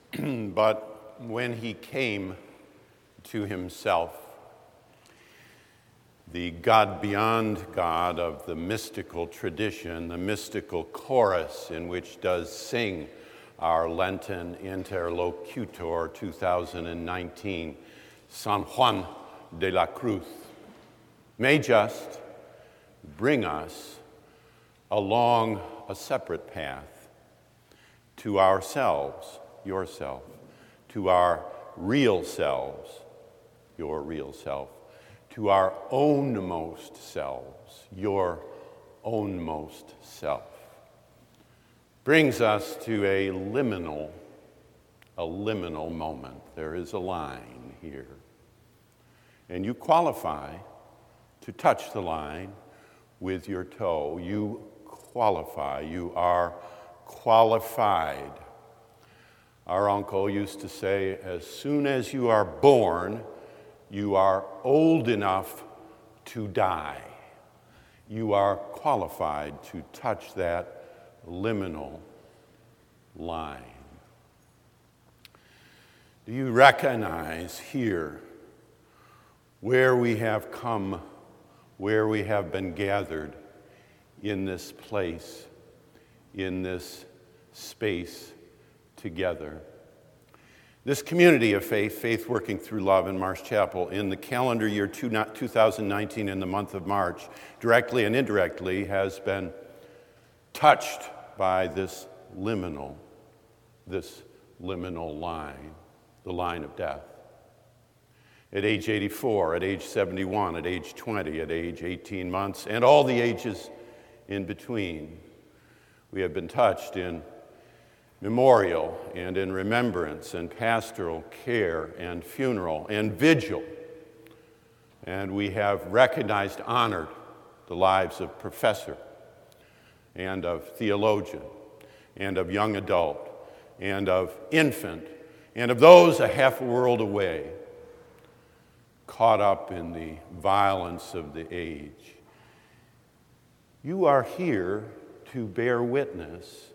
But when he came to himself, the God beyond God of the mystical tradition, the mystical chorus in which does sing our Lenten Interlocutor 2019, San Juan de la Cruz, may just bring us along a separate path to ourselves, yourself, to our real selves, your real self, to our ownmost selves, your ownmost self. Brings us to a liminal moment. There is a line here. And you qualify to touch the line with your toe. You qualify. You are qualified. Our uncle used to say, as soon as you are born, you are old enough to die. You are qualified to touch that liminal line. Do you recognize here where we have come, where we have been gathered in this place, in this space together? This community of faith, Faith Working Through Love in Marsh Chapel, in the calendar year 2019, in the month of March, directly and indirectly has been touched by this liminal line, the line of death. At age 84, at age 71, at age 20, at age 18 months, and all the ages in between, we have been touched in memorial and in remembrance and pastoral care and funeral and vigil. And we have recognized, honored the lives of professor and of theologian and of young adult and of infant and of those a half world away, caught up in the violence of the age. You are here to bear witness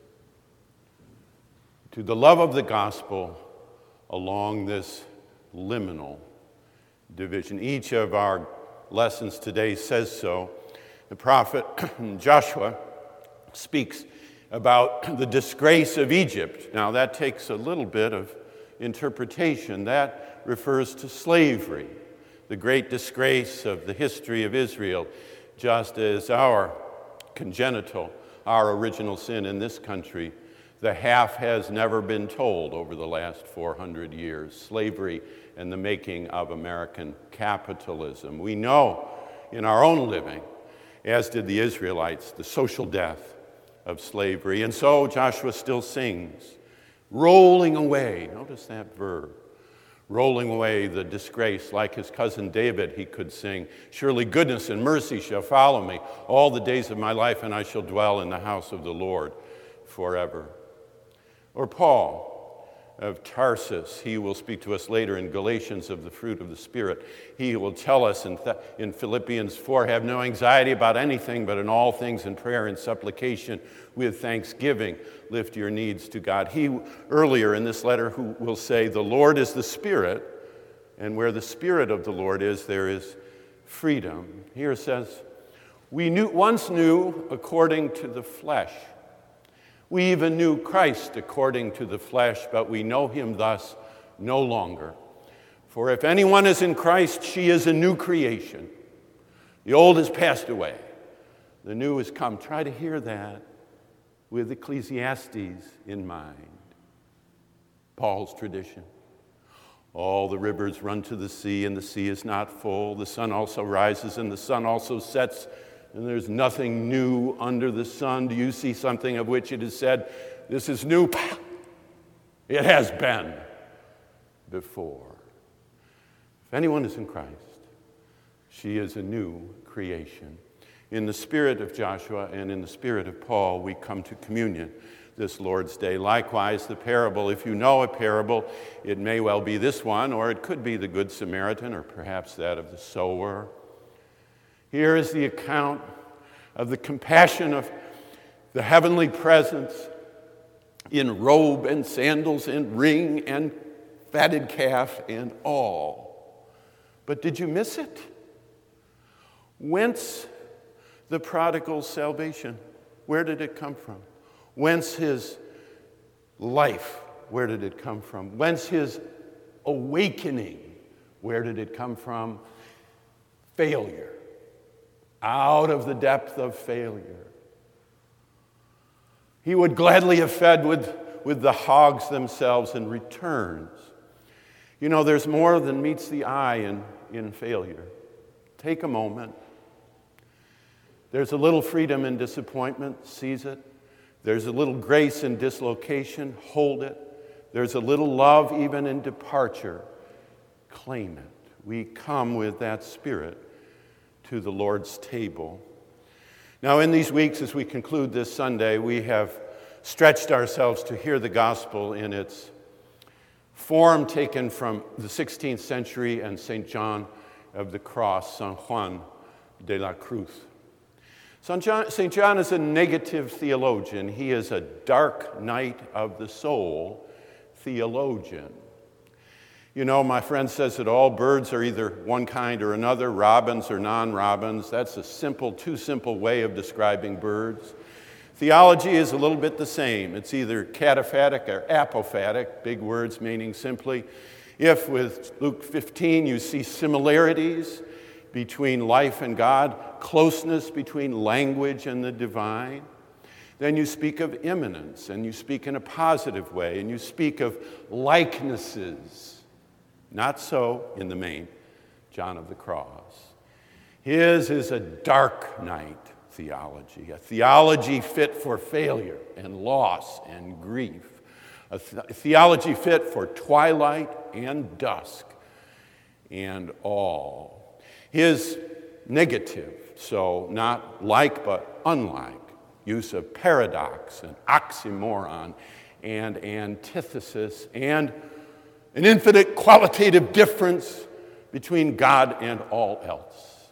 to the love of the gospel along this liminal division. Each of our lessons today says so. The prophet Joshua speaks about the disgrace of Egypt. Now that takes a little bit of interpretation. That refers to slavery, the great disgrace of the history of Israel, just as our congenital, our original sin in this country, the half has never been told over the last 400 years, slavery and the making of American capitalism. We know in our own living, as did the Israelites, the social death of slavery. And so Joshua still sings, rolling away, notice that verb, rolling away the disgrace. Like his cousin David, he could sing, surely goodness and mercy shall follow me all the days of my life, and I shall dwell in the house of the Lord forever. Or Paul of Tarsus, he will speak to us later in Galatians of the fruit of the Spirit. He will tell us in Philippians 4, have no anxiety about anything, but in all things in prayer and supplication with thanksgiving, lift your needs to God. He earlier in this letter who will say, the Lord is the Spirit, and where the Spirit of the Lord is, there is freedom. Here it says, we once knew according to the flesh. We even knew Christ according to the flesh, but we know him thus no longer. For if anyone is in Christ, she is a new creation. The old has passed away. The new has come. Try to hear that with Ecclesiastes in mind. Paul's tradition. All the rivers run to the sea, and the sea is not full. The sun also rises, and the sun also sets, and there's nothing new under the sun. Do you see something of which it is said, this is new? It has been before. If anyone is in Christ, she is a new creation. In the spirit of Joshua and in the spirit of Paul, we come to communion this Lord's Day. Likewise, the parable, if you know a parable, it may well be this one, or it could be the Good Samaritan, or perhaps that of the sower. Here is the account of the compassion of the heavenly presence in robe and sandals and ring and fatted calf and all. But did you miss it? Whence the prodigal's salvation? Where did it come from? Whence his life? Where did it come from? Whence his awakening? Where did it come from? Failure. Out of the depth of failure. He would gladly have fed with the hogs themselves and returns. You know, there's more than meets the eye in failure. Take a moment. There's a little freedom in disappointment, seize it. There's a little grace in dislocation, hold it. There's a little love even in departure, claim it. We come with that spirit to the Lord's table. Now, in these weeks, as we conclude this Sunday, we have stretched ourselves to hear the gospel in its form taken from the 16th century and St. John of the Cross, San Juan de la Cruz. St. John is a negative theologian. He is a dark night of the soul theologian. You know, my friend says that all birds are either one kind or another, robins or non-robins. That's a simple, too simple way of describing birds. Theology is a little bit the same. It's either cataphatic or apophatic, big words meaning simply, if with Luke 15 you see similarities between life and God, closeness between language and the divine, then you speak of immanence, and you speak in a positive way, and you speak of likenesses. Not so in the main, John of the Cross. His is a dark night theology, a theology fit for failure and loss and grief, a theology fit for twilight and dusk and all. His negative, so not like but unlike, use of paradox and oxymoron and antithesis and an infinite qualitative difference between God and all else.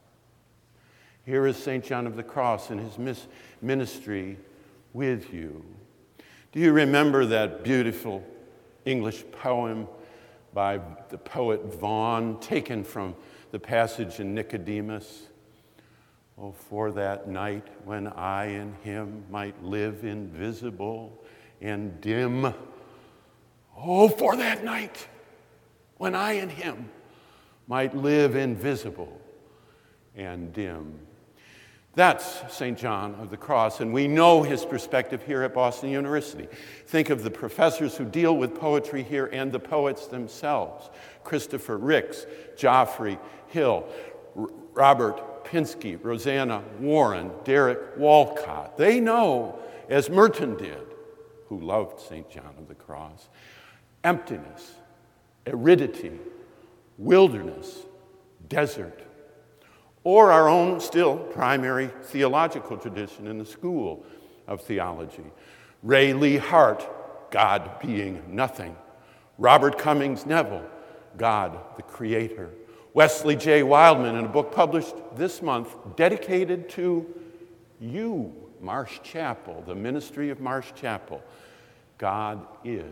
Here is St. John of the Cross in his ministry with you. Do you remember that beautiful English poem by the poet Vaughan, taken from the passage in Nicodemus? Oh, for that night when I and him might live invisible and dim. Oh, for that night when I and him might live invisible and dim. That's St. John of the Cross, and we know his perspective here at Boston University. Think of the professors who deal with poetry here and the poets themselves. Christopher Ricks, Geoffrey Hill, Robert Pinsky, Rosanna Warren, Derek Walcott. They know, as Merton did, who loved St. John of the Cross, emptiness, aridity, wilderness, desert, or our own still primary theological tradition in the School of Theology. Ray Lee Hart, God being nothing. Robert Cummings Neville, God the Creator. Wesley J. Wildman, in a book published this month dedicated to you, Marsh Chapel, the ministry of Marsh Chapel. God is.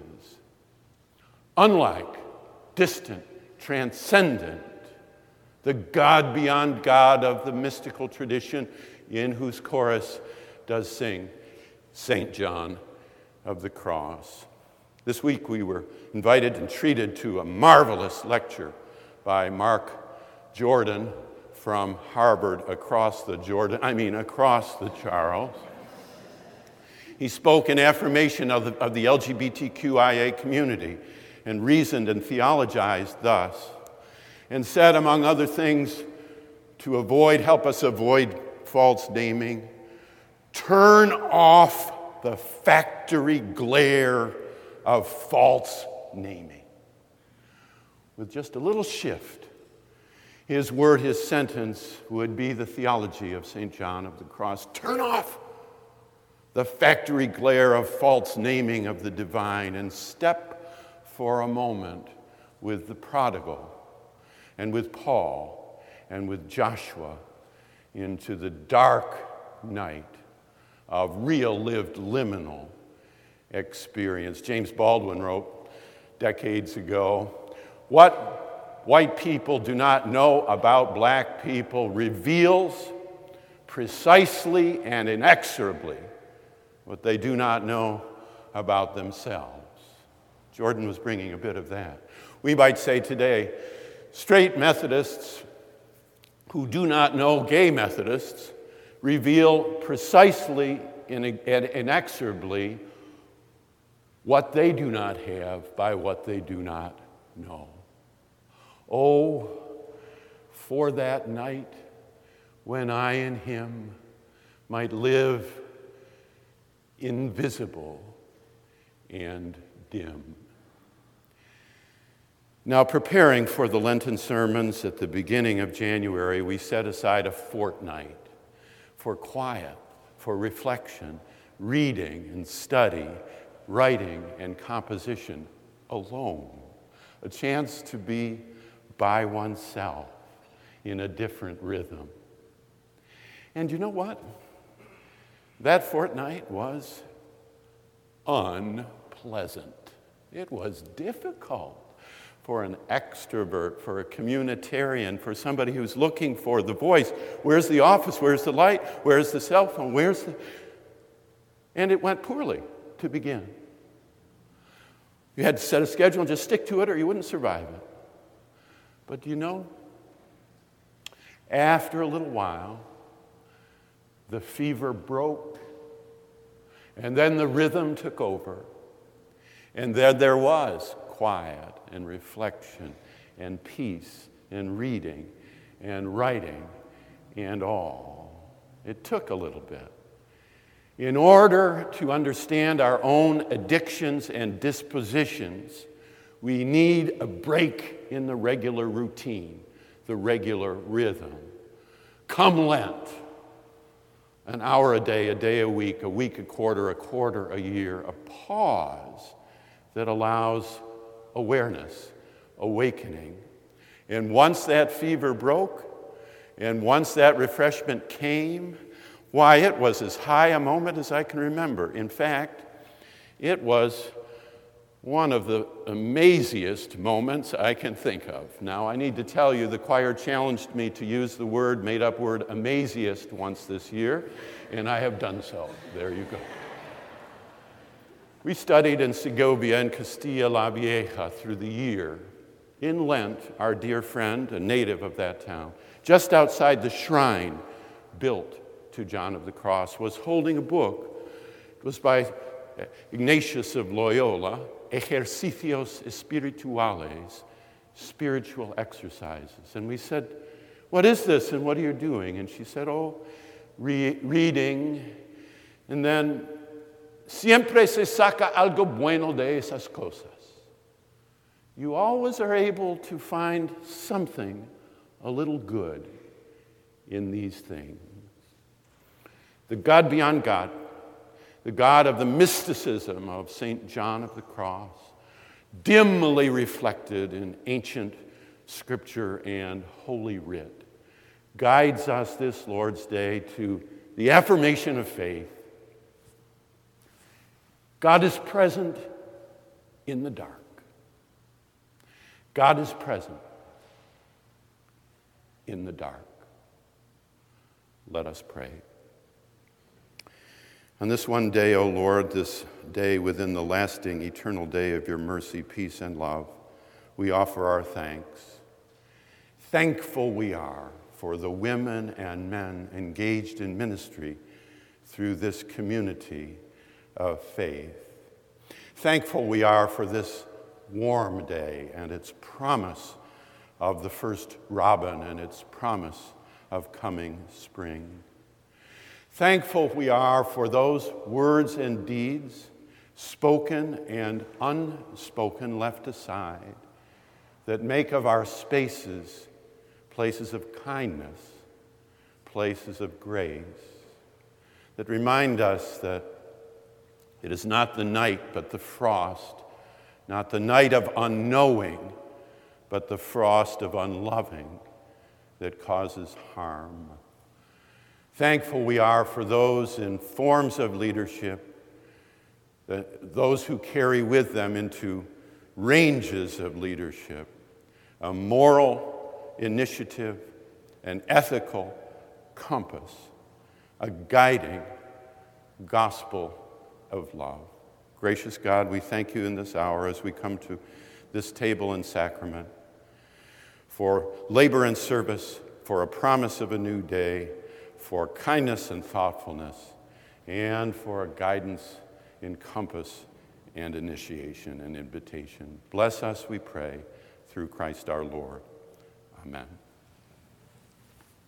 Unlike, distant, transcendent, the God beyond God of the mystical tradition, in whose chorus does sing St. John of the Cross. This week we were invited and treated to a marvelous lecture by Mark Jordan from Harvard across the Charles. He spoke in affirmation of the LGBTQIA community and reasoned and theologized thus, and said, among other things, to help us avoid false naming, turn off the factory glare of false naming. With just a little shift, his word, his sentence would be the theology of St. John of the Cross. Turn off the factory glare of false naming of the divine and step for a moment with the prodigal and with Paul and with Joshua into the dark night of real lived liminal experience. James Baldwin wrote decades ago, "What white people do not know about black people reveals precisely and inexorably what they do not know about themselves." Jordan was bringing a bit of that. We might say today, straight Methodists who do not know gay Methodists reveal precisely and inexorably what they do not have by what they do not know. Oh, for that night when I and him might live invisible and dim. Now, preparing for the Lenten sermons at the beginning of January, we set aside a fortnight for quiet, for reflection, reading and study, writing and composition alone. A chance to be by oneself in a different rhythm. And you know what? That fortnight was unpleasant. It was difficult for an extrovert, for a communitarian, for somebody who's looking for the voice. Where's the office? Where's the light? Where's the cell phone? And it went poorly to begin. You had to set a schedule and just stick to it or you wouldn't survive it. But you know, after a little while, the fever broke, and then the rhythm took over, and there was quiet and reflection and peace and reading and writing and all. It took a little bit. In order to understand our own addictions and dispositions, we need a break in the regular routine, the regular rhythm. Come Lent, an hour a day a week a quarter a year, a pause that allows awareness, awakening. And once that fever broke, and once that refreshment came, why, it was as high a moment as I can remember. In fact, it was one of the amaziest moments I can think of. Now, I need to tell you, the choir challenged me to use the made-up word, amaziest once this year, and I have done so. There you go. We studied in Segovia and Castilla la Vieja through the year. In Lent, our dear friend, a native of that town, just outside the shrine built to John of the Cross, was holding a book. It was by Ignatius of Loyola, Ejercicios Espirituales, spiritual exercises. And we said, "What is this and what are you doing?" And she said, reading. And then, "Siempre se saca algo bueno de esas cosas." You always are able to find something a little good in these things. The God beyond God, the God of the mysticism of St. John of the Cross, dimly reflected in ancient scripture and holy writ, guides us this Lord's Day to the affirmation of faith. God is present in the dark. God is present in the dark. Let us pray. On this one day, O Lord, this day within the lasting, eternal day of your mercy, peace, and love, we offer our thanks. Thankful we are for the women and men engaged in ministry through this community of faith. Thankful we are for this warm day and its promise of the first robin and its promise of coming spring. Thankful we are for those words and deeds, spoken and unspoken, left aside, that make of our spaces places of kindness, places of grace, that remind us that it is not the night but the frost, not the night of unknowing, but the frost of unloving that causes harm. Thankful we are for those in forms of leadership those who carry with them into ranges of leadership, a moral initiative, an ethical compass, a guiding gospel of love. Gracious God, we thank you in this hour as we come to this table and sacrament for labor and service, for a promise of a new day, for kindness and thoughtfulness, and for a guidance in compass and initiation and invitation. Bless us, we pray, through Christ our Lord. Amen.